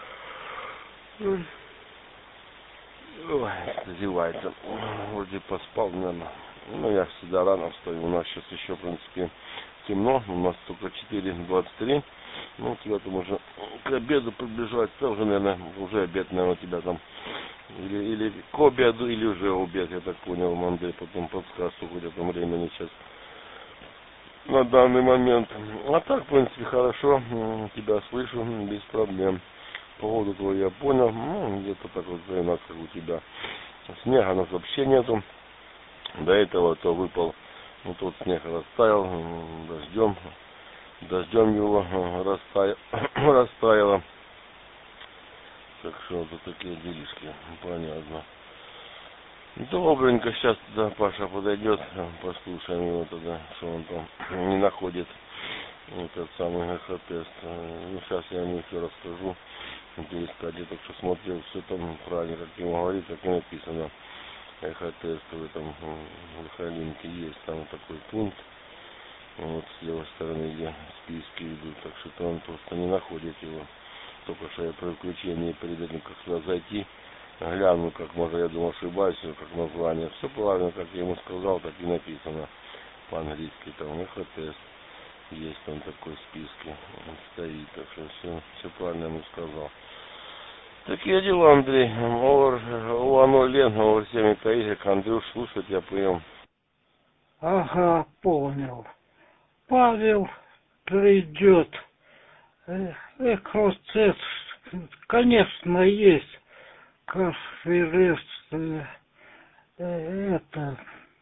Ой, зевается. Вроде поспал, наверное. Ну, я всегда рано встаю. У нас сейчас еще, в принципе, темно. У нас только четыре двадцать три. Ну, у тебя там уже к обеду приближается. Уже, наверное, уже обед, наверное, у тебя там. Или, или к обеду, или уже обед, я так понял, Андрей. Потом подскажет, сколько там времени сейчас на данный момент. А так, в принципе, хорошо. Тебя слышу, без проблем. Погоду твою я понял. Ну, где-то так вот у нас, как у тебя. Снега у нас вообще нету. До этого то выпал, ну тот снег растаял, дождем, дождем его растаял, растаяло. Так что вот такие делишки, понятно. Добренько, сейчас тогда Паша подойдет, послушаем его тогда, что он там не находит, этот самый эхотест. Ну, сейчас я ему еще расскажу, где искать, я так что смотрел, все там правильно, как ему говорит, как и написано. Эхотест в этом Халинке есть там такой пункт, вот с левой стороны, где списки идут, так что он просто не находит его. Только что я при включении перед этим, как сюда зайти, гляну, как можно, я думал, ошибаюсь, как название. Все правильно, как я ему сказал, так и написано по-английски, там эхотест есть там такой в списке, он стоит, так что все, все правильно ему сказал. Такие дела, Андрей. У оно Лен, у всеми коллег, Андрюш, слушать я прием. Ага, понял. Павел придет. Экоцесс, конечно, есть конференция. Это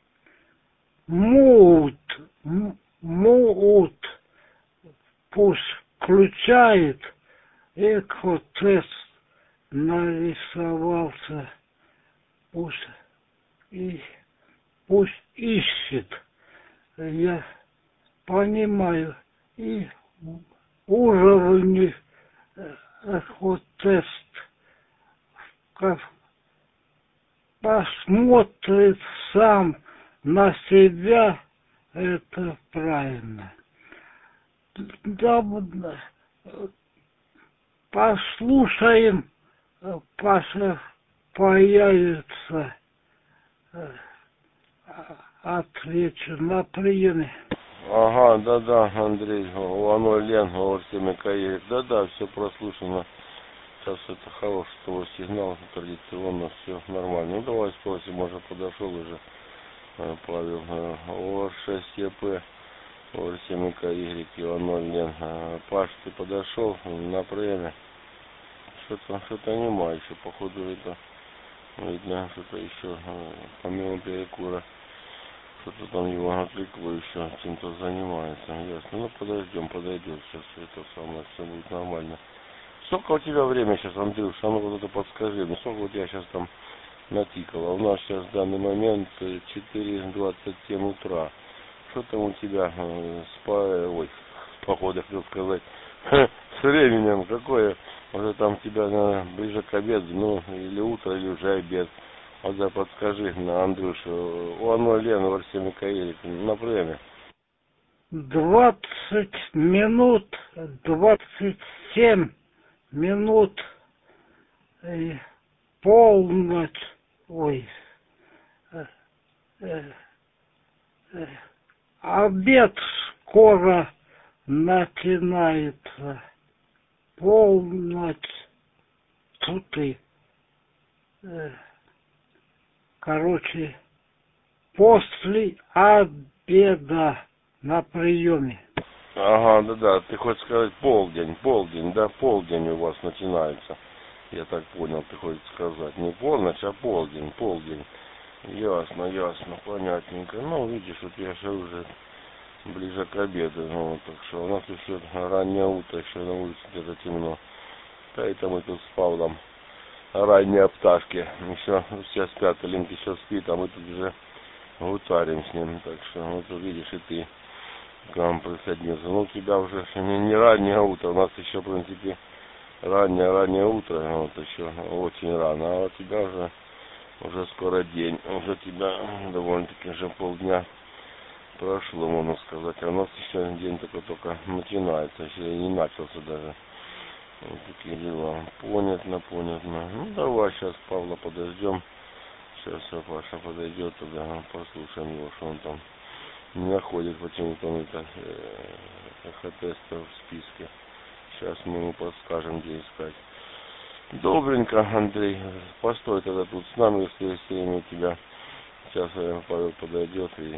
МУТ, МУТ пусть включает, экоцесс нарисовался, пусть и пусть ищет. Я понимаю, и уровни экотест, как посмотрит сам на себя, это правильно. Да, послушаем, Паша появится, отвечу на приеме. Ага, да-да, Андрей, Лано Лен, говорит, Микаэль. Да-да, все прослушано. Сейчас это хороший твой сигнал, традиционно все нормально. Ну давай спросим, может подошел уже Павел. О шесть ЕП, О семь Микаэль, Лано Лен. Паш, ты подошел на время? Что-то что-то нема еще, походу это видно, что-то еще помимо перекура. Что-то там его отвлекло еще, чем-то занимается. Ясно. Ну подождем, подойдет сейчас, это самое, все будет нормально. Сколько у тебя время сейчас, Андрюш? А ну вот это подскажи. Ну сколько у тебя сейчас там натикало? У нас сейчас в данный момент четыре двадцать семь утра. Что там у тебя э, с, по... Ой, с погодой, хотел сказать, с временем какое? Уже там тебя наверное, ближе к обеду, ну или утро, или уже обед. Вот да, подскажи на Андрюшу. У Анны Лены в Арсене Микаэль на время. Двадцать минут, двадцать семь минут, и полночь, ой, э, э, э, обед скоро начинается, полночь, тут и, э, короче, после обеда на приеме. Ага, да-да, ты хочешь сказать полдень, полдень, да, полдень у вас начинается. Я так понял, ты хочешь сказать. Не полночь, а полдень, полдень. Ясно, ясно, понятненько. Ну, видишь, вот я сейчас уже ближе к обеду. Ну, так что у нас еще раннее утро, еще на улице где-то темно. Поэтому мы тут с Павлом ранние пташки. Еще все спят, Линка еще спит, а мы тут уже гутарим с ним. Так что вот увидишь и ты к нам присоединился. Ну, у тебя уже не, не раннее утро, у нас еще, в принципе, раннее-раннее утро, вот еще очень рано, а у тебя уже, уже скоро день, уже тебя довольно-таки уже полдня прошло, можно сказать, а у нас еще день только-только начинается, еще и не начался даже. Вот такие дела. Понятно, понятно. Ну, давай сейчас Павла подождем. Сейчас Паша подойдет, тогда послушаем его, что он там не находит почему-то он это э, ХТ-теста в списке. Сейчас мы ему подскажем, где искать. Добренько, Андрей. Постой тогда тут с нами, если есть время у тебя. Сейчас Павел подойдет и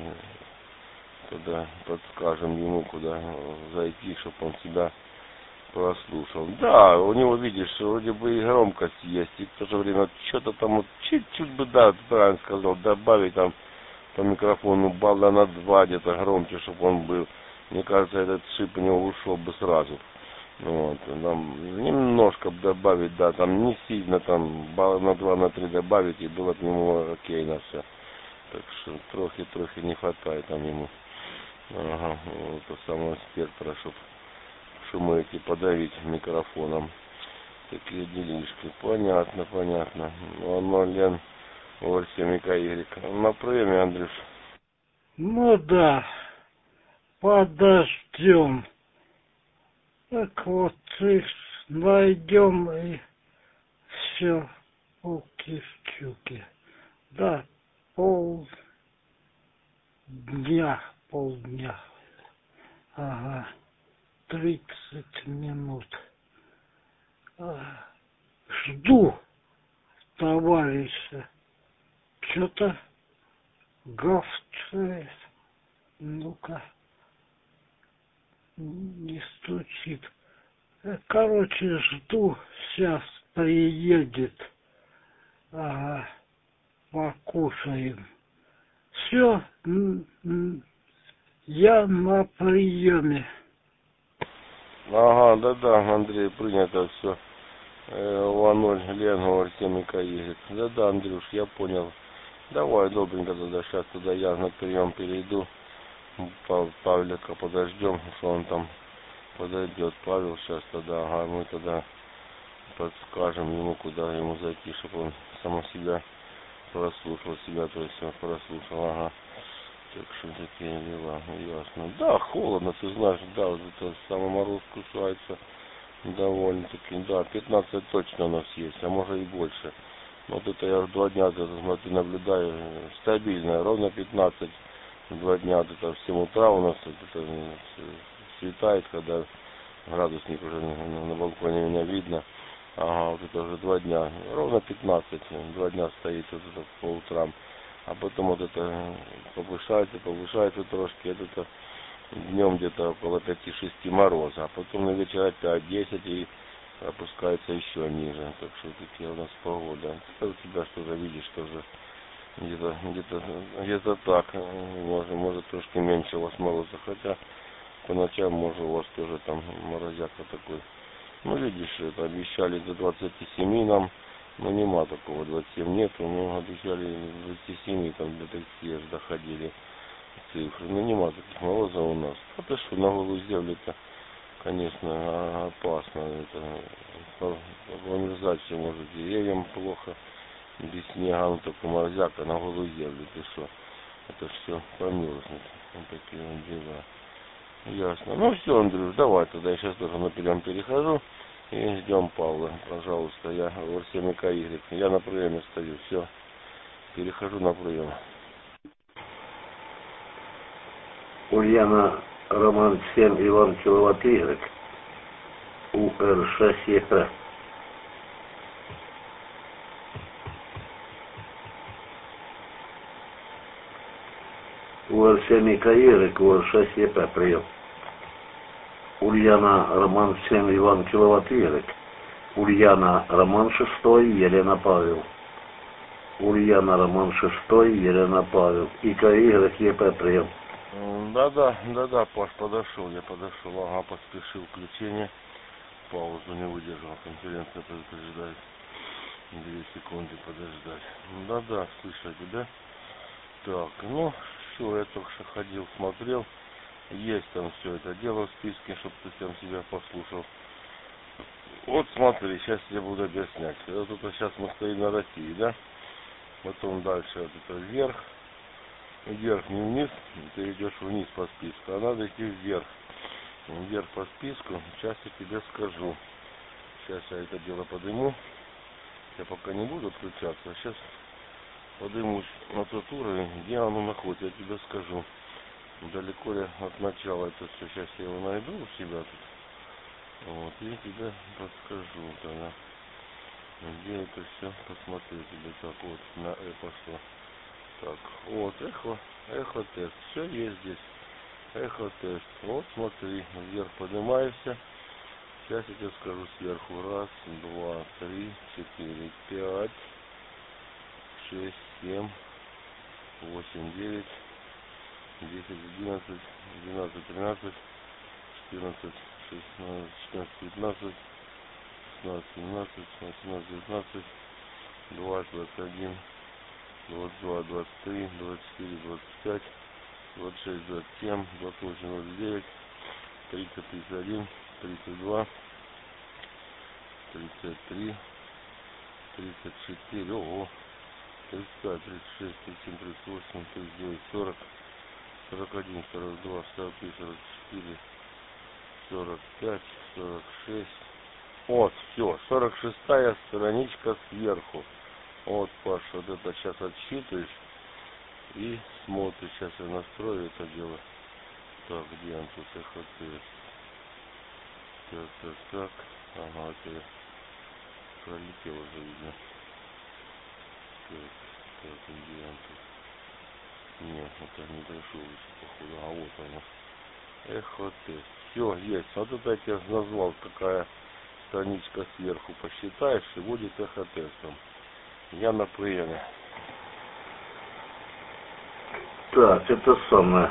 тогда подскажем ему, куда зайти, чтобы он себя прослушал. Да, у него, видишь, вроде бы и громкость есть, и в то же время что-то там вот чуть-чуть бы, да, ты правильно сказал, добавить там по микрофону балла на два где-то громче, чтобы он был. Мне кажется, этот шип у него ушел бы сразу. Вот, там немножко добавить, да, там не сильно, там балла на два, на три добавить, и было бы ему окей на все. Так что трохи-трохи не хватает там ему. Ага, вот это самого спектра, чтобы шумы эти подавить микрофоном. Такие делишки. Понятно, понятно. Ну, Лен, Олься Микаэль. На приеме, Андрюш. Ну да, подождем. Так вот, их найдем и все, уки-чуки. Да, полдня, полдня. Ага, тридцать минут. А, жду товарища. Что-то говчает. Ну-ка. Не стучит. Короче, жду. Сейчас приедет. Ага. Покушаем. Все. Я на приеме. Ага, да-да, Андрей, принято все. Ланоль, Лен, Арсений Микаэль. Да-да, Андрюш, я понял. Давай, добренько тогда, сейчас туда я на прием перейду. Павлика подождем, что он там подойдет. Павел сейчас тогда, ага, мы тогда подскажем ему, куда ему зайти, чтобы он само себя прослушал себя, то есть прослушал, ага. Так что такие дела, ясно. Да, холодно, ты знаешь, да, вот это самый мороз кусается довольно-таки, да, пятнадцать точно у нас есть, а может и больше. Вот это я два дня, это, смотрю, наблюдаю, стабильно, ровно пятнадцать, два дня, вот это в семь утра у нас вот это светает, когда градусник уже на, на балконе меня видно. Ага, вот это уже два дня, ровно пятнадцать, два дня стоит вот это по утрам. А потом вот это повышается, повышается трошки, это днем где-то около пяти-шести мороза, а потом на вечер опять десять и опускается еще ниже. Так что такие у нас погода. А у тебя что-то видишь, тоже где-то где-то где-то так, может, может трошки меньше у вас мороза, хотя по ночам может у вас тоже там морозяка такой. Ну видишь, это обещали до двадцати семи нам. Ну нема такого, двадцать семь нету, но обещали двадцать семь, там до тридцати аж доходили цифры. Ну нема таких морозов у нас. А то что, на голую землю-то, конечно, опасно. Это померзать все может, деревьям плохо, без снега, ну только морозяка на голую землю, ты что? Это все померзнет. Вот такие вот дела. Ясно. Ну все, Андрюш, давай тогда я сейчас тоже на прием перехожу. И ждем Павла, пожалуйста, я в Арсений Каигрик. Я на приеме стою, все, перехожу на прием. Ульяна, Роман семь, Иван Киловатт Y, У Р шесть Е П. У Р семь Y, У Р шесть Е П, прием. Ульяна, Роман семь, Иван Киловатт Y. Ульяна, Роман шесть, Елена Павел. Ульяна, Роман шесть, Елена Павел. И К Y, Е П, прием. Да-да, да-да, Паш, подошел, я подошел, ага, поспешил включение. Паузу не выдержал, конференция предупреждает. Две секунды подождать. Да-да, слышу тебя. Так, ну, все, я только что ходил, смотрел. Есть там все это дело в списке, чтобы ты там себя послушал. Вот смотри, сейчас я буду объяснять. Вот это сейчас мы стоим на России, да? Потом дальше вот это вверх. Вверх, не вниз, ты идешь вниз по списку, а надо идти вверх. Вверх по списку, сейчас я тебе скажу. Сейчас я это дело подниму. Я пока не буду отключаться, а сейчас поднимусь на тот уровень, где оно находится, я тебе скажу. Далеко я от начала это все. Сейчас я его найду у себя тут. Вот, и тебе подскажу тогда. Где это все посмотрю тебе. Так, вот, на Э пошло. Так, вот, эхо, эхо тест. Все есть здесь. Эхо тест. Вот, смотри, вверх поднимаешься. Сейчас я тебе скажу сверху. Раз, два, три, четыре, пять, шесть, семь, восемь, девять, десять, одиннадцать, двенадцать, тринадцать, четырнадцать, шестнадцать, шестнадцать, пятнадцать, шестнадцать, семнадцать, восемнадцать, девятнадцать, двадцать, двадцать один, двадцать два, двадцать три, двадцать четыре, двадцать пять, двадцать шесть, двадцать семь, двадцать восемь, двадцать девять, тридцать, тридцать один, тридцать два, тридцать три, тридцать четыре, ого, тридцать пять, тридцать шесть, тридцать семь, тридцать восемь, тридцать девять, сорок, сорок один, сорок два, сорок три, сорок четыре, сорок пять, сорок шесть. Вот, все, сорок шестая страничка сверху. Вот, Паша, вот это сейчас отсчитываешь и смотришь. Сейчас я настрою это дело. Так, где он тут? Эхотест. Так, так, так. Ага, это пролетел уже, видно. Так, так, где он тут? Нет, это не дошел еще, походу. А вот оно. Эхотест. Все, есть. Вот это я тебе назвал, какая страничка сверху. Посчитаешь, и будет эхотестом. Я на приеме. Так, это самое.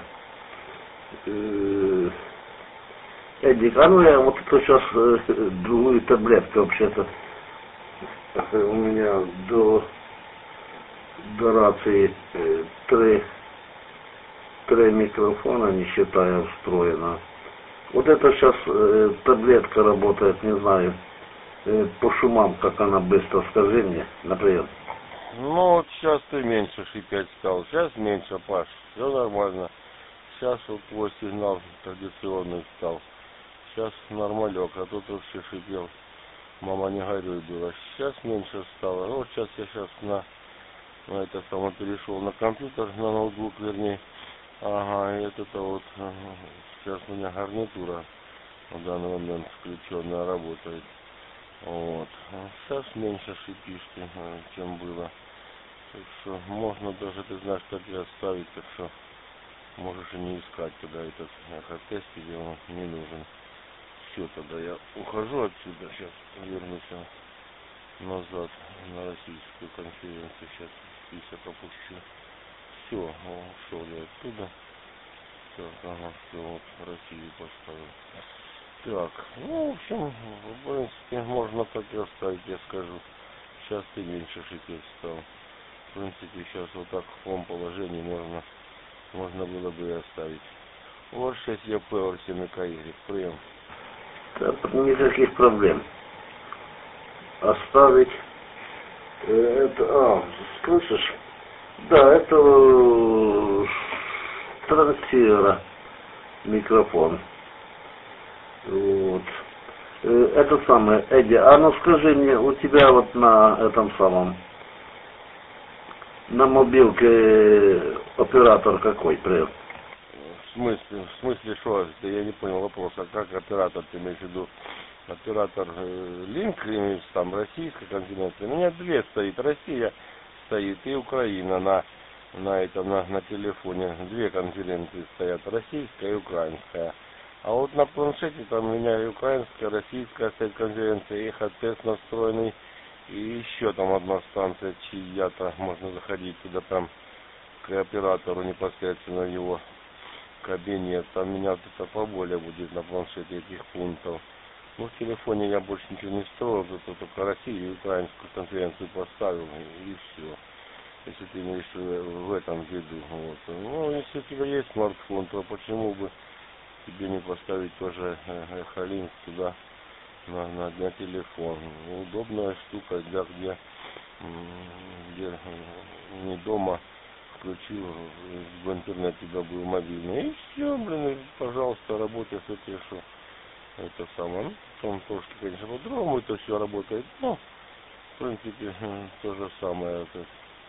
Эдик, а ну я вот это сейчас э, другую таблетку вообще-то. У меня до, до рации э, три, три микрофона, не считая встроено. Вот это сейчас э, таблетка работает, не знаю, э, по шумам, как она быстро, скажи мне, например. Ну вот сейчас ты меньше шипеть стал, сейчас меньше, Паш, все нормально. Сейчас вот твой сигнал традиционный стал. Сейчас нормалек, а тут вообще шипел. Мама, не горюй было. Сейчас меньше стало. Ну вот сейчас я сейчас на, на это самое перешел на компьютер, на ноутбук вернее. Ага, и это вот ага, сейчас у меня гарнитура в данный момент включенная работает. Вот. Сейчас меньше шипишь ты, чем было. Так что можно даже, ты знаешь, так и оставить, так что можешь и не искать, когда этот эхотест тебе он не нужен. Все, тогда я ухожу отсюда, сейчас вернусь назад на российскую конференцию, сейчас список опущу. Все, ушел я оттуда. Так, ага, все, вот Россию поставил. Так, ну, в общем, в принципе, можно так и оставить, я скажу. Сейчас ты меньше шипеть стал. В принципе, сейчас вот так в том положении можно, можно было бы и оставить. Вот шесть ЕП, семь КY, прием. Да, никаких проблем. Оставить э, это, а, слышишь? Да, это э, трансивера микрофон. Вот. Э, это самое, Эдди, а ну скажи мне, у тебя вот на этом самом, на мобилке оператор какой, привет? В смысле, в смысле, что? Я не понял вопроса. Как оператор, ты имеешь в виду? Оператор э, Линк, имеется там российская конференция. У меня две стоит. Россия стоит и Украина на, на этом, на, на телефоне. Две конференции стоят. Российская и украинская. А вот на планшете там у меня и украинская, российская стоит конференция, и эхотест настроенный. И еще там одна станция, чья-то, можно заходить туда там к оператору непосредственно его кабинет. Там у меня вот это поболее будет на планшете этих пунктов. Ну, в телефоне я больше ничего не строил, зато только Россию и украинскую конференцию поставил, и все. Если ты имеешь в этом виду. Вот. Ну, если у тебя есть смартфон, то почему бы тебе не поставить тоже эхолинк туда на, на, на телефон. Удобная штука, для где, где не дома, включил в интернет, тебя был мобильный. И все, блин, и, пожалуйста, работай с этим, что это самое. Ну, там тоже, конечно, по-другому это все работает. Но, в принципе, то же самое. Это,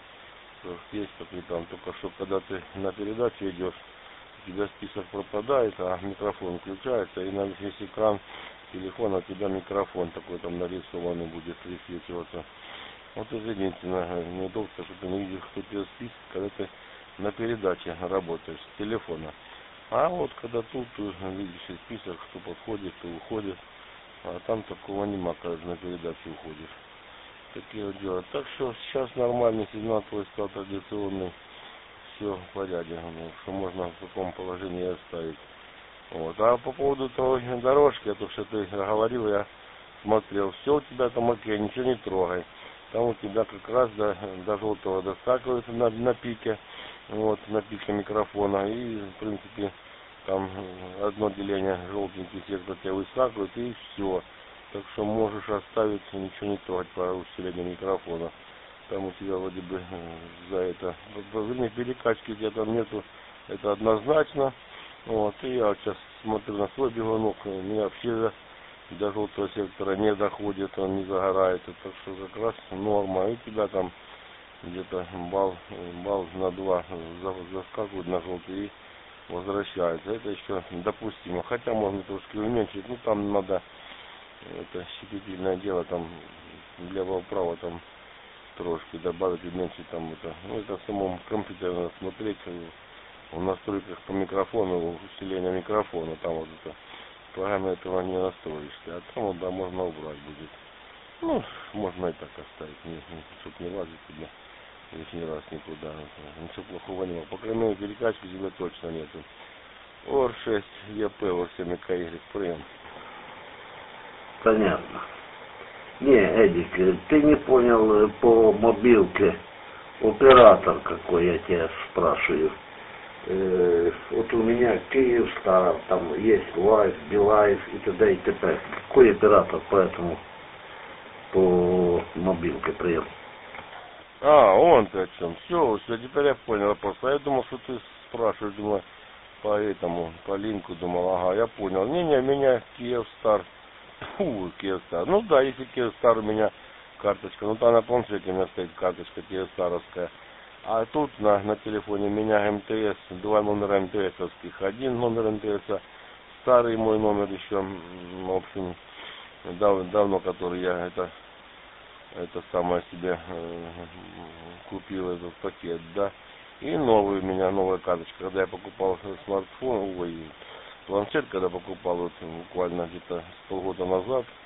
есть, как и там, только что, когда ты на передачу идешь, у тебя список пропадает, а микрофон включается, и на весь экран телефона у тебя микрофон такой там нарисованный будет высвечиваться. Вот это единственное неудобство, что ты не видишь, кто тебе список, когда ты на передаче работаешь с телефона. А вот когда тут ты видишь список, кто подходит, кто уходит, а там такого нема, когда на передачу уходишь. Такие вот дела. Так что сейчас нормальный сигнал твой стал традиционный. Все в порядке, ну, что можно в таком положении оставить. Вот. А по поводу той дорожки, то, что ты говорил, я смотрел, все у тебя там окей, ничего не трогай. Там у тебя как раз до, до желтого доскакивается на, на пике, вот, на пике микрофона, и в принципе там одно деление желтенький сектор тебя выскакивает, и все. Так что можешь оставить, ничего не трогать по усилению микрофона. Там у тебя вроде бы за это, вернее, перекачки у тебя там нету, это однозначно. Вот, и я вот сейчас смотрю на свой бегунок, у меня вообще до желтого сектора не доходит, он не загорает, так что как раз норма. И у тебя там где-то балл, балл на два заскакивает на желтый и возвращается. Это еще допустимо, хотя можно трошки уменьшить, ну там надо, это щепетильное дело, там влево-вправо там трошки добавить, уменьшить там это. Ну это в самом компьютере надо смотреть в настройках по микрофону, усиление микрофона, там вот это. Программе этого не настроишься, а там вот, да, можно убрать будет. Ну, можно и так оставить, не, не, чтобы не лазить тебе лишний раз никуда. Ничего плохого не было. По крайней мере, перекачки тебе точно нету. ОР шесть ЕП, ОР семь КY, прием. Понятно. Не, Эдик, ты не понял по мобилке оператор какой, я тебя спрашиваю. Э, вот у меня Киевстар, там есть Лайф, Билайф и т.д. и т.п. Какой оператор, поэтому по мобилке прием? А, он ты о чем. Все, все, теперь я понял просто. Я думал, что ты спрашиваешь, думаю, по этому, по линку, думал, ага, я понял. Не-не, меня Киевстар. Фу, Киевстар. Ну да, если Киевстар у меня карточка, ну там на планшете у меня стоит карточка Киевстаровская. А тут на, на телефоне у меня МТС, два номера МТСовских. Один номер МТС, старый мой номер еще, в общем, дав, давно, который я это, это самое себе э, купил, этот пакет, да. И новый у меня, новая карточка. Когда я покупал смартфон, ой, планшет, когда покупал, вот, буквально где-то с полгода назад,